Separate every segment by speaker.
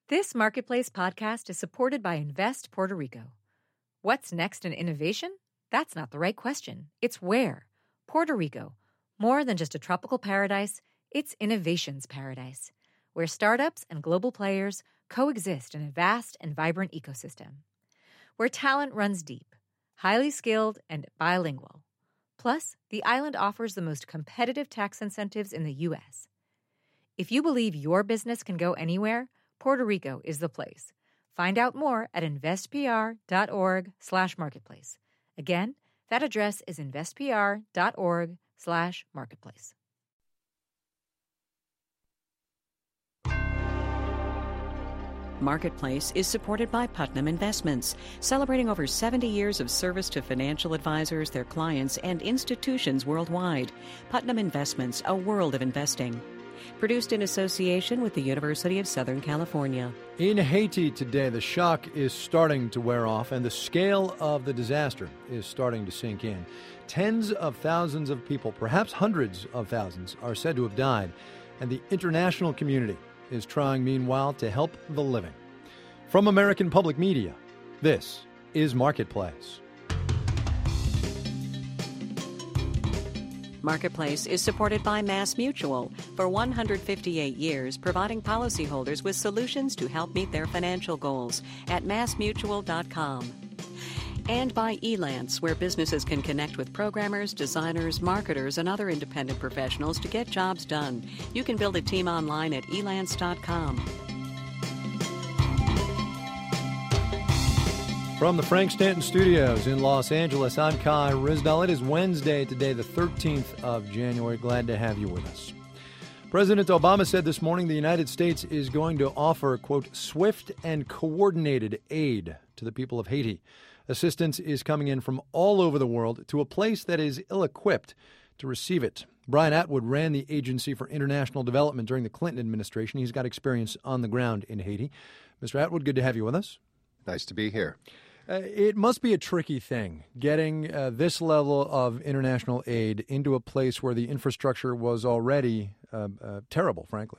Speaker 1: This Marketplace podcast is supported by Invest Puerto Rico. What's next in innovation? That's not the right question. It's where. Puerto Rico. More than just a tropical paradise, it's innovation's paradise, where startups and global players coexist in a vast and vibrant ecosystem. Where talent runs deep, highly skilled, and bilingual. Plus, the island offers the most competitive tax incentives in the U.S. If you believe your business can go anywhere, Puerto Rico is the place. Find out more at investpr.org/marketplace. Again, that address is investpr.org/marketplace.
Speaker 2: Marketplace is supported by Putnam Investments, celebrating over 70 years of service to financial advisors, their clients, and institutions worldwide. Putnam Investments, a world of investing. Produced in association with the University of Southern California.
Speaker 3: In Haiti today, the shock is starting to wear off, and the scale of the disaster is starting to sink in. Tens of thousands of people, perhaps hundreds of thousands, are said to have died, and the international community is trying, meanwhile, to help the living. From American Public Media, this is Marketplace.
Speaker 2: Marketplace is supported by MassMutual for 158 years, providing policyholders with solutions to help meet their financial goals at massmutual.com. And by Elance, where businesses can connect with programmers, designers, marketers, and other independent professionals to get jobs done. You can build a team online at elance.com.
Speaker 3: From the Frank Stanton Studios in Los Angeles, I'm Kai Ryssdal. It is Wednesday today, the 13th of January. Glad to have you with us. President Obama said this morning the United States is going to offer, quote, swift and coordinated aid to the people of Haiti. Assistance is coming in from all over the world to a place that is ill-equipped to receive it. Brian Atwood ran the Agency for International Development during the Clinton administration. He's got experience on the ground in Haiti. Mr. Atwood, good to have you with us.
Speaker 4: Nice to be here.
Speaker 3: It must be a tricky thing, getting this level of international aid into a place where the infrastructure was already terrible, frankly.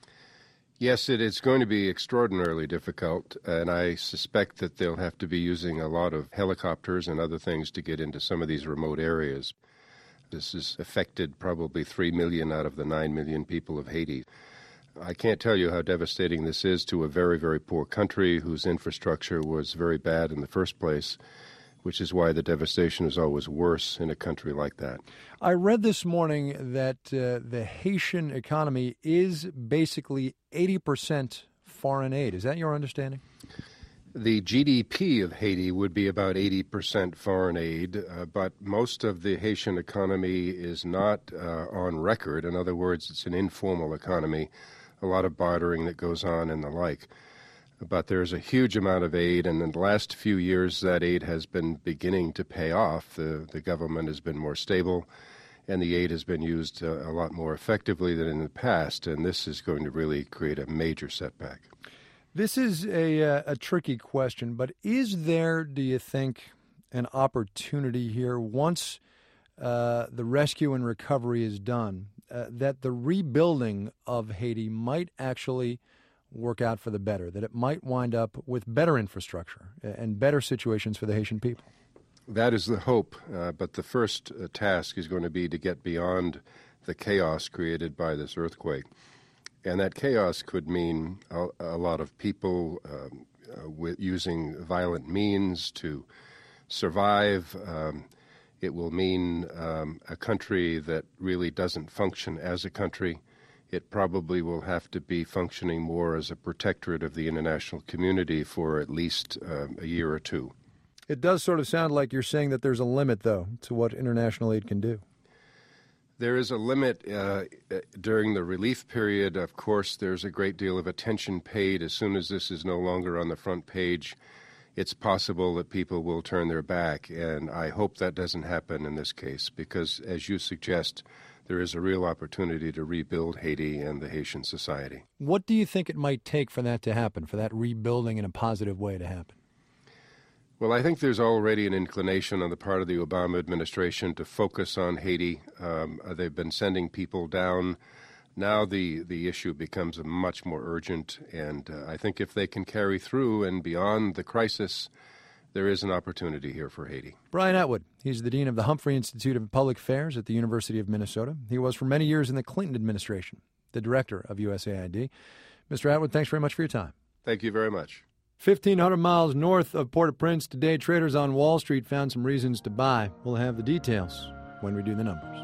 Speaker 4: Yes, it is going to be extraordinarily difficult, and I suspect that they'll have to be using a lot of helicopters and other things to get into some of these remote areas. This has affected probably 3 million out of the 9 million people of Haiti. I can't tell you how devastating this is to a very, very poor country whose infrastructure was very bad in the first place, which is why the devastation is always worse in a country like that.
Speaker 3: I read this morning that the Haitian economy is basically 80% foreign aid. Is that your understanding?
Speaker 4: The GDP of Haiti would be about 80% foreign aid, but most of the Haitian economy is not on record. In other words, it's an informal economy, a lot of bartering that goes on and the like. But there's a huge amount of aid, and in the last few years that aid has been beginning to pay off. The government has been more stable, and the aid has been used a lot more effectively than in the past, and this is going to really create a major setback.
Speaker 3: This is a tricky question, but is there, do you think, an opportunity here once the rescue and recovery is done, that the rebuilding of Haiti might actually work out for the better, that it might wind up with better infrastructure and better situations for the Haitian people?
Speaker 4: That is the hope, but the first task is going to be to get beyond the chaos created by this earthquake. And that chaos could mean a lot of people using violent means to survive. It will mean a country that really doesn't function as a country. It probably will have to be functioning more as a protectorate of the international community for at least a year or two.
Speaker 3: It does sort of sound like you're saying that there's a limit, though, to what international aid can do.
Speaker 4: There is a limit during the relief period. Of course, there's a great deal of attention paid. As soon as this is no longer on the front page, it's possible that people will turn their back, and I hope that doesn't happen in this case because, as you suggest, there is a real opportunity to rebuild Haiti and the Haitian society.
Speaker 3: What do you think it might take for that to happen, for that rebuilding in a positive way to happen?
Speaker 4: Well, I think there's already an inclination on the part of the Obama administration to focus on Haiti. They've been sending people down Now the issue becomes much more urgent, and I think if they can carry through and beyond the crisis, there is an opportunity here for Haiti.
Speaker 3: Brian Atwood, he's the dean of the Humphrey Institute of Public Affairs at the University of Minnesota. He was for many years in the Clinton administration, the director of USAID. Mr. Atwood, thanks very much for your time.
Speaker 4: Thank you very much.
Speaker 3: 1,500 miles north of Port-au-Prince today, traders on Wall Street found some reasons to buy. We'll have the details when we do the numbers.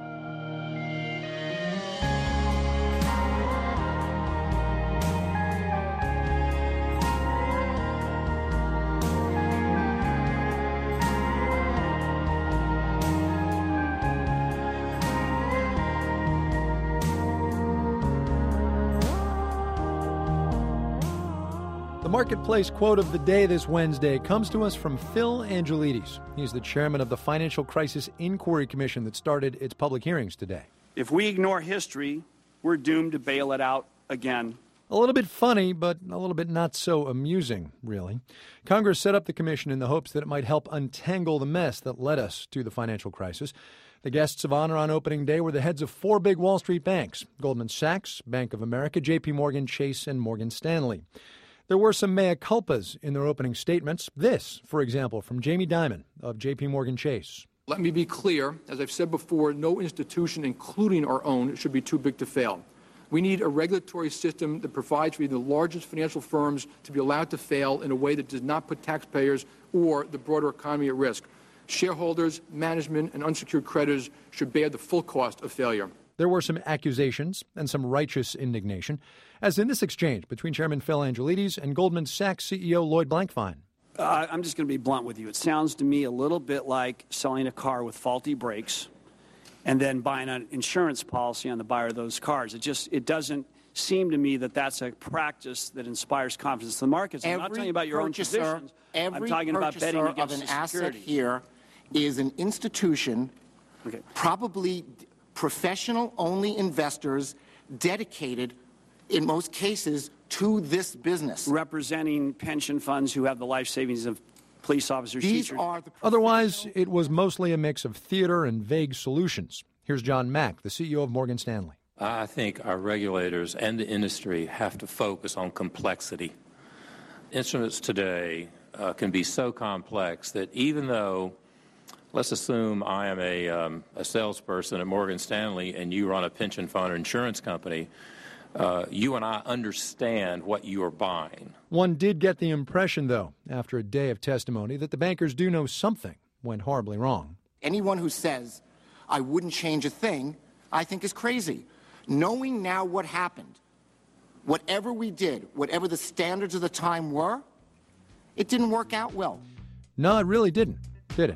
Speaker 3: The Marketplace quote of the day this Wednesday comes to us from Phil Angelides. He's the chairman of the Financial Crisis Inquiry Commission that started its public hearings today.
Speaker 5: If we ignore history, we're doomed to bail it out again.
Speaker 3: A little bit funny, but a little bit not so amusing, really. Congress set up the commission in the hopes that it might help untangle the mess that led us to the financial crisis. The guests of honor on opening day were the heads of 4 big Wall Street banks: Goldman Sachs, Bank of America, J.P. Morgan Chase, and Morgan Stanley. There were some mea culpas in their opening statements. This, for example, from Jamie Dimon of J.P. Morgan Chase.
Speaker 6: Let me be clear. As I've said before, no institution, including our own, should be too big to fail. We need a regulatory system that provides for the largest financial firms to be allowed to fail in a way that does not put taxpayers or the broader economy at risk. Shareholders, management, and unsecured creditors should bear the full cost of failure.
Speaker 3: There were some accusations and some righteous indignation, as in this exchange between Chairman Phil Angelides and Goldman Sachs CEO Lloyd Blankfein.
Speaker 5: I'm just going to be blunt with you. It sounds to me a little bit like selling a car with faulty brakes and then buying an insurance policy on the buyer of those cars. It doesn't seem to me that that's a practice that inspires confidence in the markets. I'm not talking about your own positions. I'm talking about betting against
Speaker 7: of an
Speaker 5: the
Speaker 7: asset
Speaker 5: security.
Speaker 7: here is an institution, probably professional-only investors dedicated, in most cases, to this business.
Speaker 5: Representing pension funds who have the life savings of police officers, teachers.
Speaker 3: Otherwise, it was mostly a mix of theater and vague solutions. Here's John Mack, the CEO of Morgan Stanley.
Speaker 8: I think our regulators and the industry have to focus on complexity. Instruments today can be so complex that even though, let's assume I am a salesperson at Morgan Stanley and you run a pension fund or insurance company, you and I understand what you are buying.
Speaker 3: One did get the impression, though, after a day of testimony, that the bankers do know something went horribly wrong.
Speaker 7: Anyone who says, I wouldn't change a thing, I think is crazy. Knowing now what happened, whatever we did, whatever the standards of the time were, it didn't work out well.
Speaker 3: No, it really didn't, did it?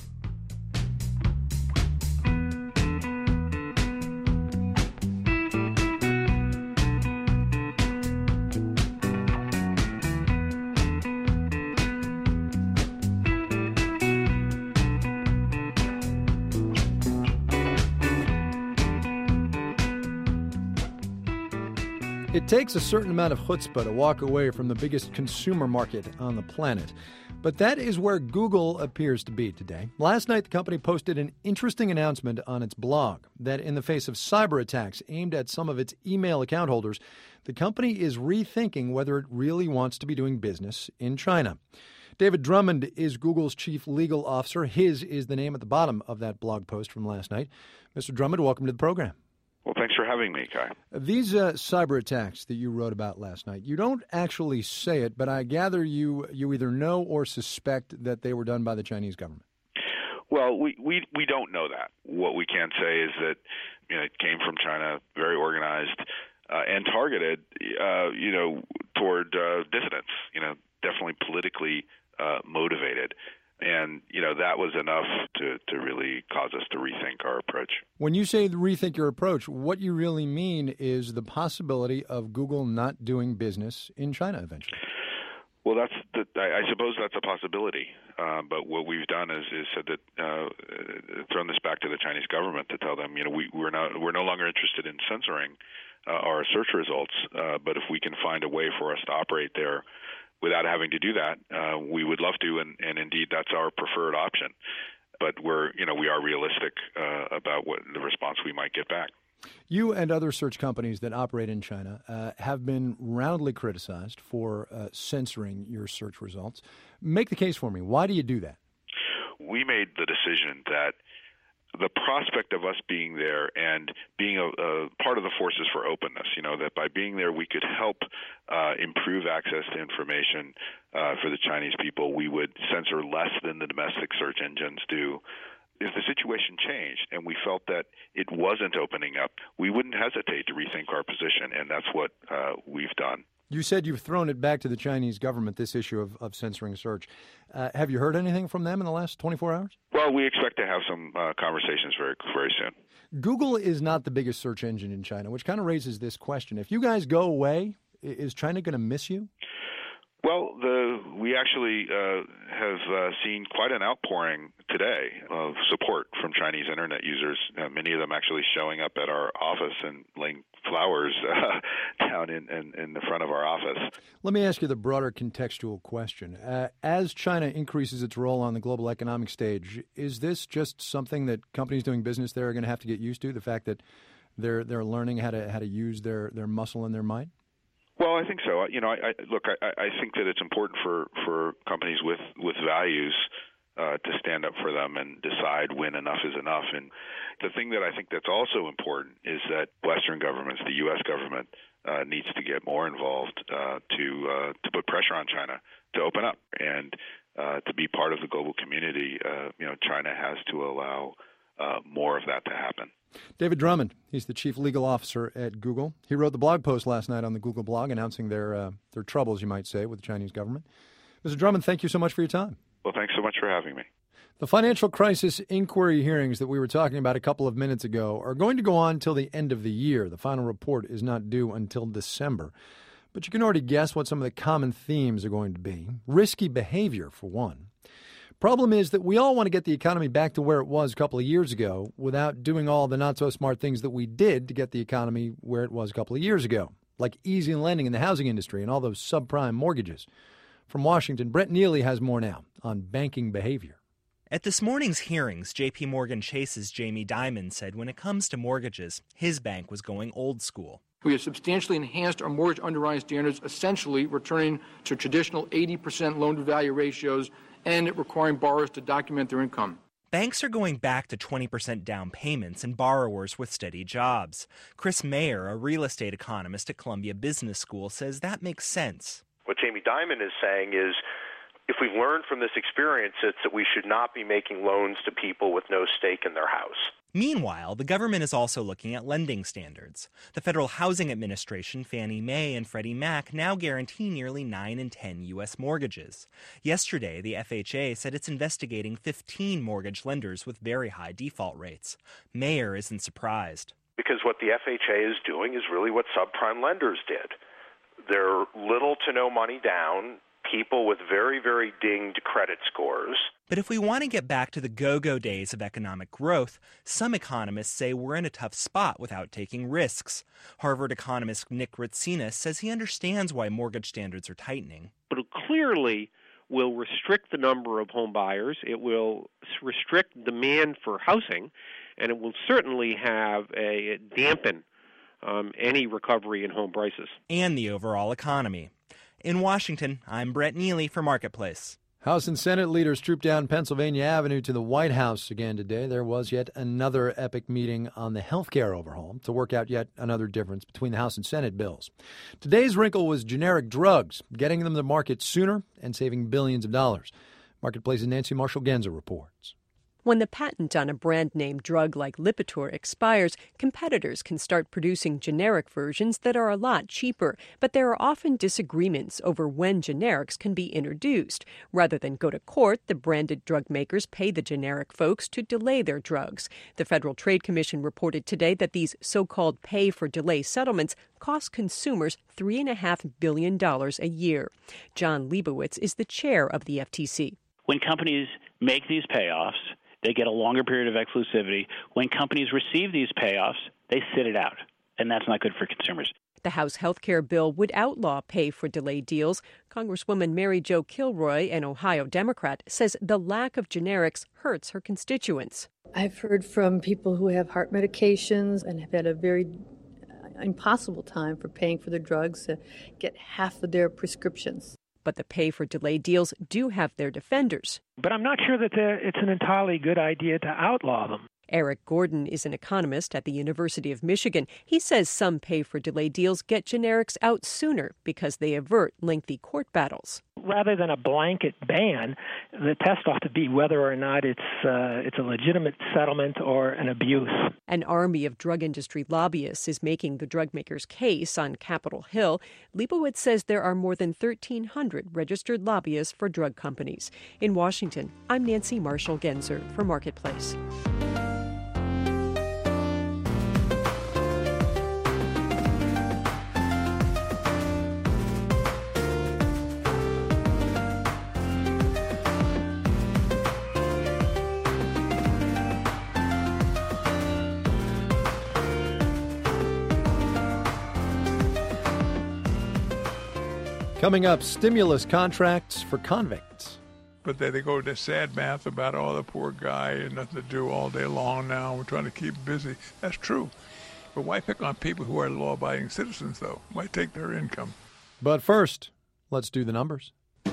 Speaker 3: It takes a certain amount of chutzpah to walk away from the biggest consumer market on the planet. But that is where Google appears to be today. Last night, the company posted an interesting announcement on its blog that in the face of cyber attacks aimed at some of its email account holders, the company is rethinking whether it really wants to be doing business in China. David Drummond is Google's chief legal officer. His is the name at the bottom of that blog post from last night. Mr. Drummond, welcome to the program.
Speaker 9: Well, thanks for having me, Kai.
Speaker 3: These cyber attacks that you wrote about last night, you don't actually say it, but I gather you either know or suspect that they were done by the Chinese government.
Speaker 9: Well, we don't know that. What we can say is that it came from China, very organized, and targeted, toward dissidents. Definitely politically motivated. And, that was enough to really cause us to rethink our approach.
Speaker 3: When you say rethink your approach, what you really mean is the possibility of Google not doing business in China eventually.
Speaker 9: Well, I suppose that's a possibility. But what we've done is said that thrown this back to the Chinese government to tell them, we're no longer interested in censoring our search results. But if we can find a way for us to operate there without having to do that, we would love to, and indeed that's our preferred option. But we are realistic about what the response we might get back.
Speaker 3: You and other search companies that operate in China have been roundly criticized for censoring your search results. Make the case for me. Why do you do that?
Speaker 9: We made the decision that the prospect of us being there and being a part of the forces for openness, that by being there we could help improve access to information for the Chinese people. We would censor less than the domestic search engines do. If the situation changed and we felt that it wasn't opening up, we wouldn't hesitate to rethink our position, and that's what we've done.
Speaker 3: You said you've thrown it back to the Chinese government, this issue of censoring search. Have you heard anything from them in the last 24 hours?
Speaker 9: Well, we expect to have some conversations very, very soon.
Speaker 3: Google is not the biggest search engine in China, which kind of raises this question. If you guys go away, is China going to miss you?
Speaker 9: Well, we actually have seen quite an outpouring today of support from Chinese Internet users, many of them actually showing up at our office and laying flowers down in the front of our office.
Speaker 3: Let me ask you the broader contextual question. As China increases its role on the global economic stage, is this just something that companies doing business there are going to have to get used to, the fact that they're learning how to use their muscle and their might?
Speaker 9: Well, I think so. I think that it's important for companies with values to stand up for them and decide when enough is enough. And the thing that I think that's also important is that Western governments, the U.S. government, needs to get more involved to put pressure on China to open up and to be part of the global community. China has to allow more of that to happen.
Speaker 3: David Drummond, he's the chief legal officer at Google. He wrote the blog post last night on the Google blog announcing their troubles, you might say, with the Chinese government. Mr. Drummond, thank you so much for your time.
Speaker 9: Well, thanks so much for having me.
Speaker 3: The financial crisis inquiry hearings that we were talking about a couple of minutes ago are going to go on till the end of the year. The final report is not due until December. But you can already guess what some of the common themes are going to be. Risky behavior, for one. Problem is that we all want to get the economy back to where it was a couple of years ago without doing all the not-so-smart things that we did to get the economy where it was a couple of years ago, like easy lending in the housing industry and all those subprime mortgages. From Washington, Brett Neely has more now on banking behavior.
Speaker 10: At this morning's hearings, J.P. Morgan Chase's Jamie Dimon said when it comes to mortgages, his bank was going old school.
Speaker 6: We have substantially enhanced our mortgage underwriting standards, essentially returning to traditional 80% loan-to-value ratios and requiring borrowers to document their income.
Speaker 10: Banks are going back to 20% down payments and borrowers with steady jobs. Chris Mayer, a real estate economist at Columbia Business School, says that makes sense.
Speaker 11: What Jamie Dimon is saying is, if we've learned from this experience, it's that we should not be making loans to people with no stake in their house.
Speaker 10: Meanwhile, the government is also looking at lending standards. The Federal Housing Administration, Fannie Mae, and Freddie Mac now guarantee nearly 9 in 10 U.S. mortgages. Yesterday, the FHA said it's investigating 15 mortgage lenders with very high default rates. Mayer isn't surprised.
Speaker 11: Because what the FHA is doing is really what subprime lenders did. They're little to no money down, people with very, very dinged credit scores.
Speaker 10: But if we want to get back to the go-go days of economic growth, some economists say we're in a tough spot without taking risks. Harvard economist Nick Ritsinas says he understands why mortgage standards are tightening.
Speaker 12: But it clearly will restrict the number of home buyers. It will restrict demand for housing, and it will certainly have a dampen any recovery in home prices.
Speaker 10: And the overall economy. In Washington, I'm Brett Neely for Marketplace.
Speaker 3: House and Senate leaders trooped down Pennsylvania Avenue to the White House again today. There was yet another epic meeting on the health care overhaul to work out yet another difference between the House and Senate bills. Today's wrinkle was generic drugs, getting them to market sooner and saving billions of dollars. Marketplace's Nancy Marshall-Genzer reports.
Speaker 13: When the patent on a brand-name drug like Lipitor expires, competitors can start producing generic versions that are a lot cheaper. But there are often disagreements over when generics can be introduced. Rather than go to court, the branded drug makers pay the generic folks to delay their drugs. The Federal Trade Commission reported today that these so-called pay-for-delay settlements cost consumers $3.5 billion a year. John Leibowitz is the chair of the FTC.
Speaker 14: When companies make these payoffs, they get a longer period of exclusivity. When companies receive these payoffs, they sit it out, and that's not good for consumers.
Speaker 13: The House health care bill would outlaw pay-for-delay deals. Congresswoman Mary Jo Kilroy, an Ohio Democrat, says the lack of generics hurts her constituents.
Speaker 15: I've heard from people who have heart medications and have had a very impossible time for paying for their drugs to get half of their prescriptions.
Speaker 13: But the pay-for-delay deals do have their defenders.
Speaker 16: But I'm not sure that it's an entirely good idea to outlaw them.
Speaker 13: Eric Gordon is an economist at the University of Michigan. He says some pay-for-delay deals get generics out sooner because they avert lengthy court battles.
Speaker 16: Rather than a blanket ban, the test ought to be whether or not it's a legitimate settlement or an abuse.
Speaker 13: An army of drug industry lobbyists is making the drug makers' case on Capitol Hill. Leibowitz says there are more than 1,300 registered lobbyists for drug companies. In Washington, I'm Nancy Marshall-Genzer for Marketplace.
Speaker 3: Coming up, stimulus contracts for convicts.
Speaker 17: But they go to sad math about, the poor guy and nothing to do all day long now. We're trying to keep him busy. That's true. But why pick on people who are law-abiding citizens, though? Why take their income?
Speaker 3: But first, let's do the numbers.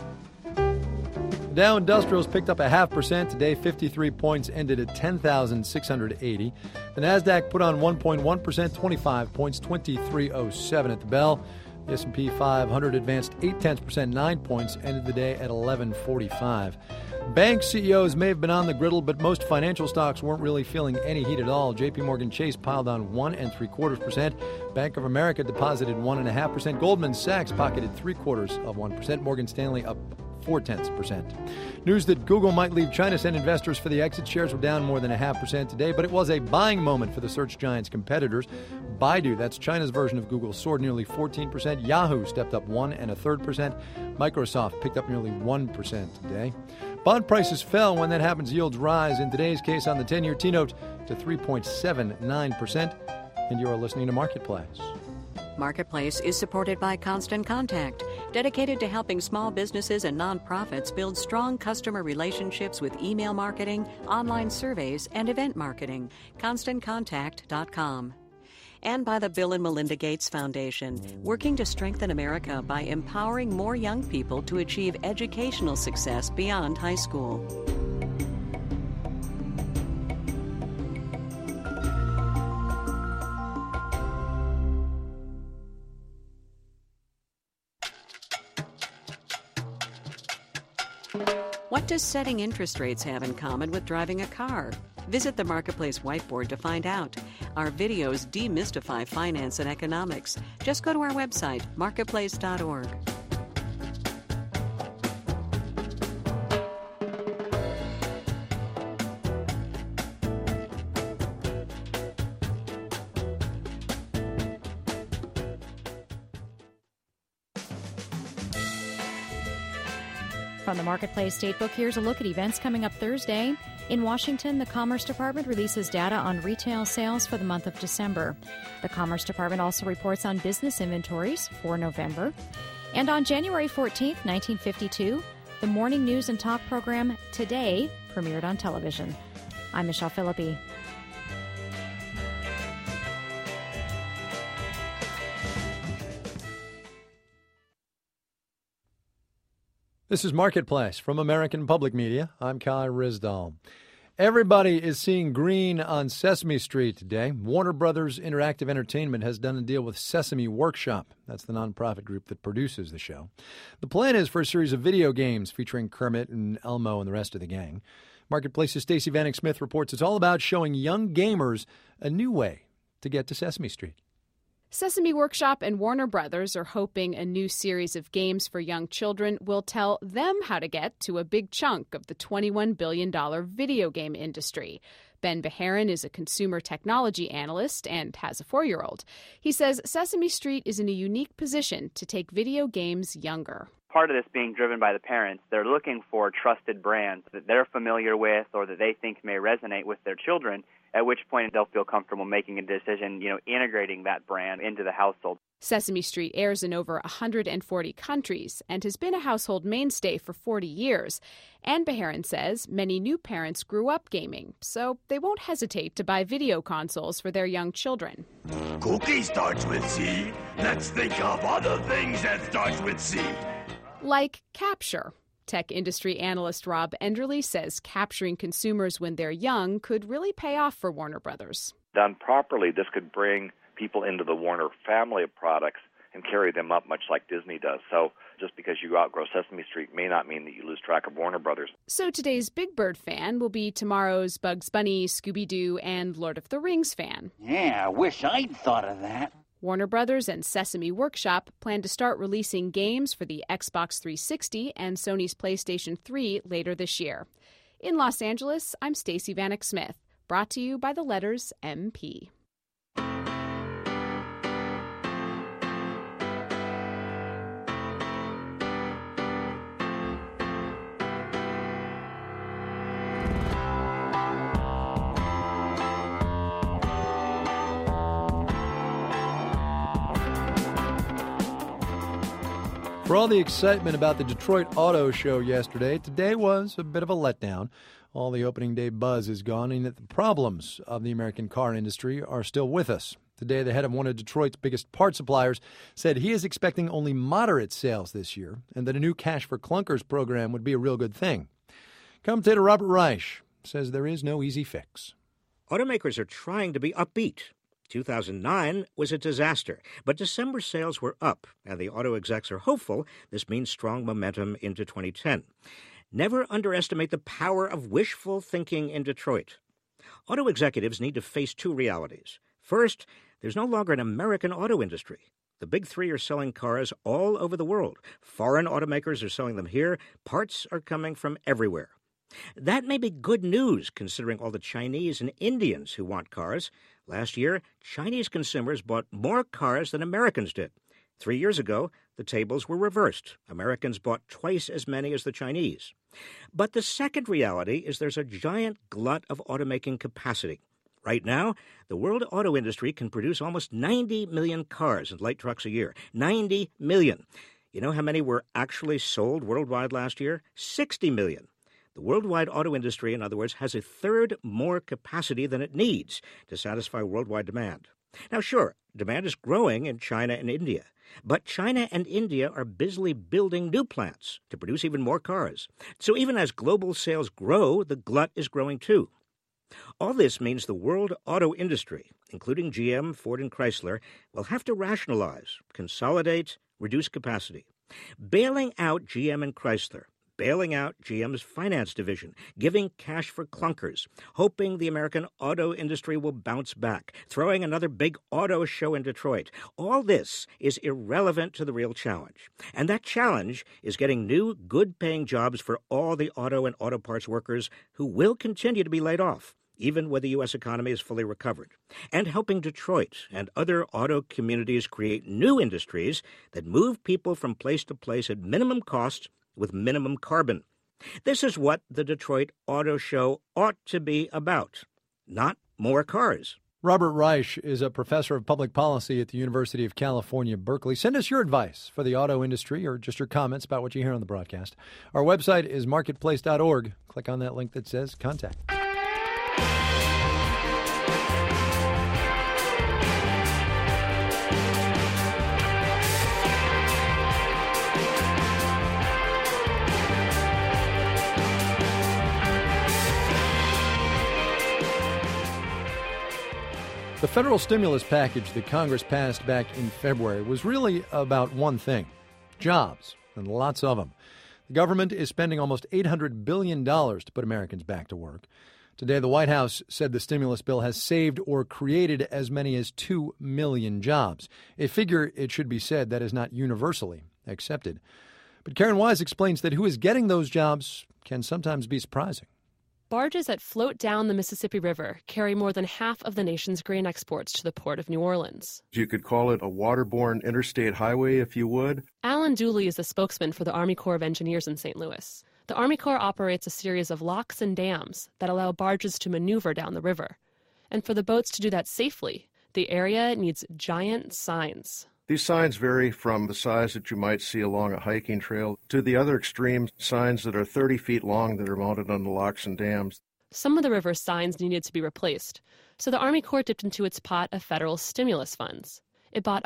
Speaker 3: Dow Industrials picked up 0.5% today, 53 points, ended at 10,680. The Nasdaq put on 1.1%, 25 points, 2307 at the bell. The S&P 500 advanced 0.8%, 9 points, ended the day at 1145. Bank CEOs may have been on the griddle, but most financial stocks weren't really feeling any heat at all. J.P. Morgan Chase piled on 1.75%. Bank of America deposited 1.5%. Goldman Sachs pocketed 0.75%. Morgan Stanley up 0.4%. News that Google might leave China sent investors for the exit. Shares were down more than 0.5% today, but it was a buying moment for the search giant's competitors. Baidu, that's China's version of Google, soared nearly 14%. Yahoo stepped up 1.33%. Microsoft picked up nearly 1% today. Bond prices fell. When that happens, yields rise. In today's case, on the 10-year T-note to 3.79%. And you are listening to Marketplace.
Speaker 2: Marketplace is supported by Constant Contact, dedicated to helping small businesses and nonprofits build strong customer relationships with email marketing, online surveys, and event marketing. ConstantContact.com. And by the Bill and Melinda Gates Foundation, working to strengthen America by empowering more young people to achieve educational success beyond high school. What does setting interest rates have in common with driving a car? Visit the Marketplace whiteboard to find out. Our videos demystify finance and economics. Just go to our website, marketplace.org.
Speaker 18: From the Marketplace Statebook, here's a look at events coming up Thursday. In Washington, the Commerce Department releases data on retail sales for the month of December. The Commerce Department also reports on business inventories for November. And on January 14th, 1952, the morning news and talk program Today premiered on television. I'm Michelle Philippi.
Speaker 3: This is Marketplace from American Public Media. I'm Kai Ryssdal. Everybody is seeing green on Sesame Street today. Warner Brothers Interactive Entertainment has done a deal with Sesame Workshop. That's the nonprofit group that produces the show. The plan is for a series of video games featuring Kermit and Elmo and the rest of the gang. Marketplace's Stacey Vanek Smith reports it's all about showing young gamers a new way to get to Sesame Street.
Speaker 19: Sesame Workshop and Warner Brothers are hoping a new series of games for young children will tell them how to get to a big chunk of the $21 billion video game industry. Ben Beharin is a consumer technology analyst and has a 4-year-old. He says Sesame Street is in a unique position to take video games younger.
Speaker 20: part of this being driven by the parents. They're looking for trusted brands that they're familiar with or that they think may resonate with their children, at which point they'll feel comfortable making a decision, integrating that brand into the household.
Speaker 19: Sesame Street airs in over 140 countries and has been a household mainstay for 40 years. Ann Beharin says many new parents grew up gaming, so they won't hesitate to buy video consoles for their young children.
Speaker 21: Cookie starts with C. Let's think of other things that starts with C.
Speaker 19: Like Capture. Tech industry analyst Rob Enderle says capturing consumers when they're young could really pay off for Warner Brothers.
Speaker 22: Done properly, this could bring people into the Warner family of products and carry them up much like Disney does. So just because you outgrow Sesame Street may not mean that you lose track of Warner Brothers.
Speaker 19: So today's Big Bird fan will be tomorrow's Bugs Bunny, Scooby-Doo, and Lord of the Rings fan.
Speaker 21: Yeah, I wish I'd thought of that.
Speaker 19: Warner Brothers and Sesame Workshop plan to start releasing games for the Xbox 360 and Sony's PlayStation 3 later this year. In Los Angeles, I'm Stacey Vanek Smith, brought to you by the letters MP.
Speaker 3: For all the excitement about the Detroit Auto Show yesterday, today was a bit of a letdown. All the opening day buzz is gone, and yet the problems of the American car industry are still with us. Today, the head of one of Detroit's biggest part suppliers said he is expecting only moderate sales this year and that a new Cash for Clunkers program would be a real good thing. Commentator Robert Reich says there is no easy fix.
Speaker 23: Automakers are trying to be upbeat. 2009 was a disaster, but December sales were up, and the auto execs are hopeful this means strong momentum into 2010. Never underestimate the power of wishful thinking in Detroit. Auto executives need to face two realities. First, there's no longer an American auto industry. The big three are selling cars all over the world. Foreign automakers are selling them here. Parts are coming from everywhere. That may be good news, considering all the Chinese and Indians who want cars. Last year, Chinese consumers bought more cars than Americans did. 3 years ago, the tables were reversed. Americans bought twice as many as the Chinese. But the second reality is there's a giant glut of automaking capacity. Right now, the world auto industry can produce almost 90 million cars and light trucks a year. 90 million. You know how many were actually sold worldwide last year? 60 million. The worldwide auto industry, in other words, has a third more capacity than it needs to satisfy worldwide demand. Now, sure, demand is growing in China and India, but China and India are busily building new plants to produce even more cars. So even as global sales grow, the glut is growing too. All this means the world auto industry, including GM, Ford, and Chrysler, will have to rationalize, consolidate, reduce capacity. Bailing out GM and Chrysler, bailing out GM's finance division, giving cash for clunkers, hoping the American auto industry will bounce back, throwing another big auto show in Detroit. All this is irrelevant to the real challenge. And that challenge is getting new, good-paying jobs for all the auto and auto parts workers who will continue to be laid off, even when the U.S. economy is fully recovered, and helping Detroit and other auto communities create new industries that move people from place to place at minimum cost with minimum carbon. This is what the Detroit Auto Show ought to be about, not more cars.
Speaker 3: Robert Reich is a professor of public policy at the University of California, Berkeley. Send us your advice for the auto industry or just your comments about what you hear on the broadcast. Our website is marketplace.org. Click on that link that says Contact. The federal stimulus package that Congress passed back in February was really about one thing: jobs, and lots of them. The government is spending almost $800 billion to put Americans back to work. Today, the White House said the stimulus bill has saved or created as many as 2 million jobs, a figure, it should be said, that is not universally accepted. But Karen Wise explains that who is getting those jobs can sometimes be surprising.
Speaker 1: Barges that float down the Mississippi River carry more than half of the nation's grain exports to the port of New Orleans.
Speaker 4: You could call it a waterborne interstate highway if you would.
Speaker 1: Alan Dooley is the spokesman for the Army Corps of Engineers in St. Louis. The Army Corps operates a series of locks and dams that allow barges to maneuver down the river. And for the boats to do that safely, the area needs giant signs.
Speaker 4: These signs vary from the size that you might see along a hiking trail to the other extreme signs that are 30 feet long that are mounted on the locks and dams.
Speaker 1: Some of the river's signs needed to be replaced, so the Army Corps dipped into its pot of federal stimulus funds. It bought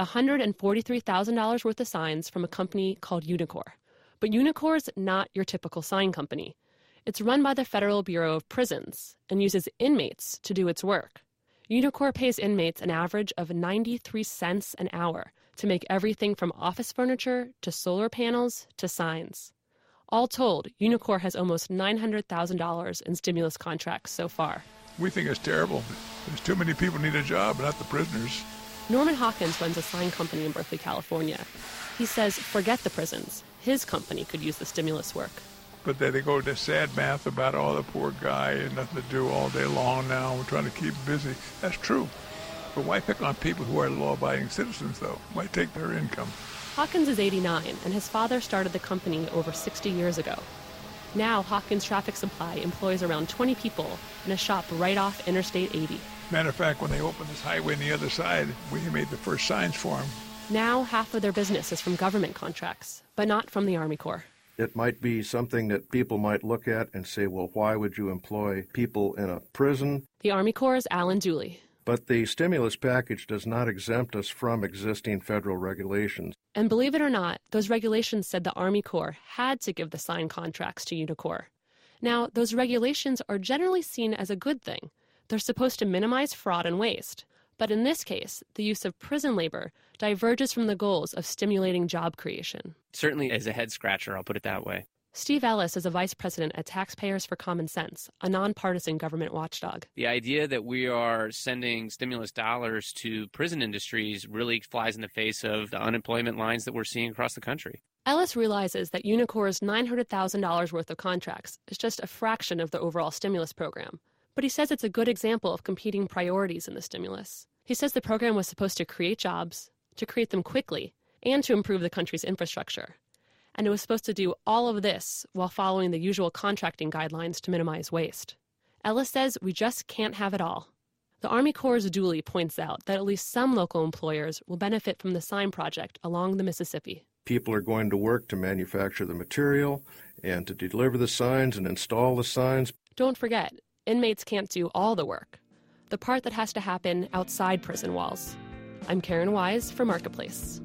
Speaker 1: $143,000 worth of signs from a company called Unicor. But Unicor's not your typical sign company. It's run by the Federal Bureau of Prisons and uses inmates to do its work. Unicor pays inmates an average of 93 cents an hour to make everything from office furniture to solar panels to signs. All told, Unicor has almost $900,000 in stimulus contracts so far.
Speaker 17: We think it's terrible. There's too many people need a job, not the prisoners.
Speaker 1: Norman Hawkins runs a sign company in Berkeley, California. He says, forget the prisons. His company could use the stimulus work.
Speaker 17: But then they go to sad math about, oh, the poor guy and nothing to do all day long now. We're trying to keep him busy. That's true. But why pick on people who are law-abiding citizens, though? Why take their income?
Speaker 1: Hawkins is 89, and his father started the company over 60 years ago. Now, Hawkins Traffic Supply employs around 20 people in a shop right off Interstate 80.
Speaker 17: Matter of fact, when they opened this highway on the other side, we made the first signs for them.
Speaker 1: Now, half of their business is from government contracts, but not from the Army Corps.
Speaker 4: It might be something that people might look at and say, well, why would you employ people in a prison?
Speaker 1: The Army Corps' Alan Dooley.
Speaker 4: But the stimulus package does not exempt us from existing federal regulations.
Speaker 1: And believe it or not, those regulations said the Army Corps had to give the sign contracts to Unicor. Now, those regulations are generally seen as a good thing. They're supposed to minimize fraud and waste. But in this case, the use of prison labor diverges from the goals of stimulating job creation.
Speaker 5: Certainly as a head-scratcher, I'll put it that way.
Speaker 1: Steve Ellis is a vice president at Taxpayers for Common Sense, a nonpartisan government watchdog.
Speaker 5: The idea that we are sending stimulus dollars to prison industries really flies in the face of the unemployment lines that we're seeing across the country.
Speaker 1: Ellis realizes that Unicor's $900,000 worth of contracts is just a fraction of the overall stimulus program. But he says it's a good example of competing priorities in the stimulus. He says the program was supposed to create jobs, to create them quickly, and to improve the country's infrastructure. And it was supposed to do all of this while following the usual contracting guidelines to minimize waste. Ellis says we just can't have it all. The Army Corps' Dooley points out that at least some local employers will benefit from the sign project along the Mississippi.
Speaker 4: People are going to work to manufacture the material and to deliver the signs and install the signs.
Speaker 1: Don't forget, inmates can't do all the work. The part that has to happen outside prison walls. I'm Karen Wise for Marketplace.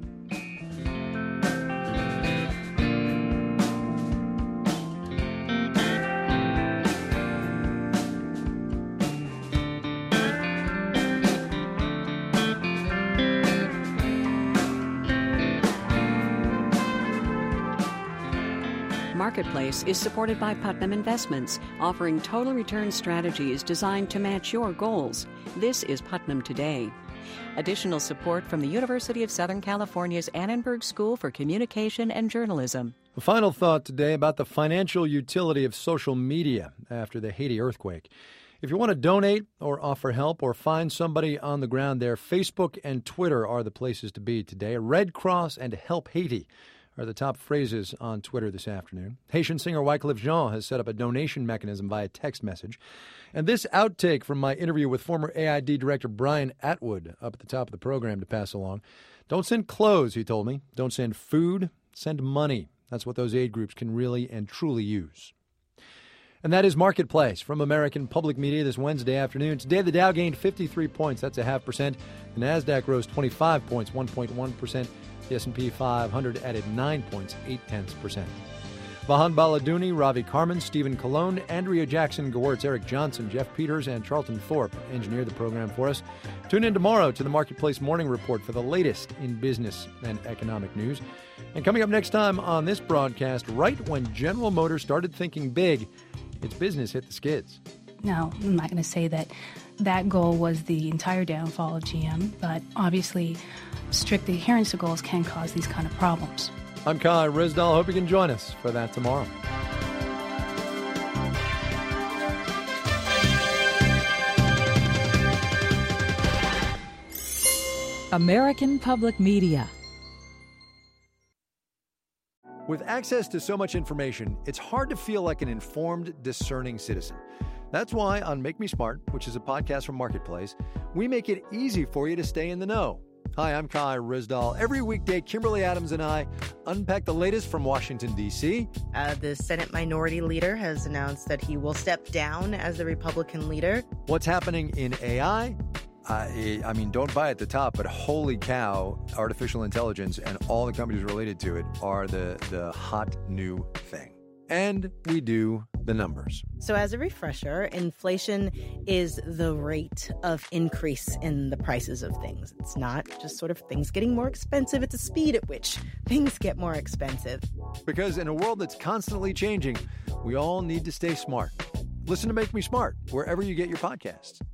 Speaker 2: Marketplace is supported by Putnam Investments, offering total return strategies designed to match your goals. This is Putnam Today. Additional support from the University of Southern California's Annenberg School for Communication and Journalism.
Speaker 3: A final thought today about the financial utility of social media after the Haiti earthquake. If you want to donate or offer help or find somebody on the ground there, Facebook and Twitter are the places to be today. Red Cross and Help Haiti are the top phrases on Twitter this afternoon. Haitian singer Wyclef Jean has set up a donation mechanism via text message. And this outtake from my interview with former AID Director Brian Atwood up at the top of the program to pass along. Don't send clothes, he told me. Don't send food, send money. That's what those aid groups can really and truly use. And that is Marketplace from American Public Media this Wednesday afternoon. Today, the Dow gained 53 points. That's 0.5%. The NASDAQ rose 25 points, 1.1%. The S&P 500 added 9 points, 0.8%. Vahan Baladouni, Ravi Karman, Stephen Colon, Andrea Jackson Gewirtz, Eric Johnson, Jeff Peters, and Charlton Thorpe engineered the program for us. Tune in tomorrow to the Marketplace Morning Report for the latest in business and economic news. And coming up next time on this broadcast, right when General Motors started thinking big, its business hit the skids.
Speaker 24: Now, I'm not going to say that that goal was the entire downfall of GM, but obviously strict adherence to goals can cause these kind of problems.
Speaker 3: I'm Kai Ryssdal. Hope you can join us for that tomorrow.
Speaker 6: American Public Media.
Speaker 3: With access to so much information, it's hard to feel like an informed, discerning citizen. That's why on Make Me Smart, which is a podcast from Marketplace, we make it easy for you to stay in the know. Hi, I'm Kai Ryssdal. Every weekday, Kimberly Adams and I unpack the latest from Washington, D.C.
Speaker 7: The Senate Minority Leader has announced that he will step down as the Republican leader.
Speaker 3: What's happening in AI? I mean, don't buy at the top, but holy cow, artificial intelligence and all the companies related to it are the hot new thing. And we do the numbers.
Speaker 7: So as a refresher, inflation is the rate of increase in the prices of things. It's not just sort of things getting more expensive. It's the speed at which things get more expensive.
Speaker 3: Because in a world that's constantly changing, we all need to stay smart. Listen to Make Me Smart wherever you get your podcasts.